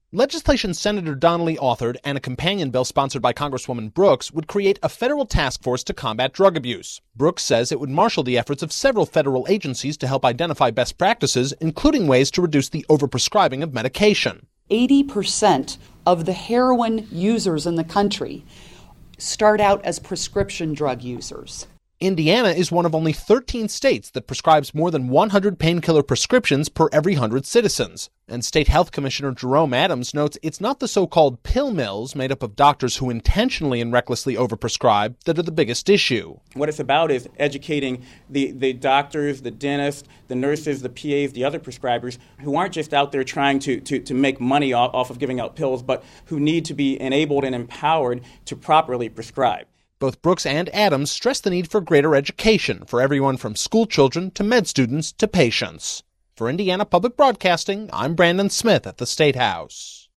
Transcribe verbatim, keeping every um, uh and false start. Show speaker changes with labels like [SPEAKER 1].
[SPEAKER 1] Legislation Senator Donnelly authored and a companion bill sponsored by Congresswoman Brooks would create a federal task force to combat drug abuse. Brooks says it would marshal the efforts of several federal agencies to help identify best practices, including ways to reduce the overprescribing of medication.
[SPEAKER 2] eighty percent of the heroin users in the country start out as prescription drug users.
[SPEAKER 1] Indiana is one of only thirteen states that prescribes more than one hundred painkiller prescriptions per every one hundred citizens. And State Health Commissioner Jerome Adams notes it's not the so-called pill mills made up of doctors who intentionally and recklessly overprescribe that are the biggest issue.
[SPEAKER 3] What it's about is educating the, the doctors, the dentists, the nurses, the P As, the other prescribers who aren't just out there trying to, to, to make money off, off of giving out pills, but who need to be enabled and empowered to properly prescribe.
[SPEAKER 1] Both Brooks and Adams stress the need for greater education for everyone from school children to med students to patients. For Indiana Public Broadcasting, I'm Brandon Smith at the State House.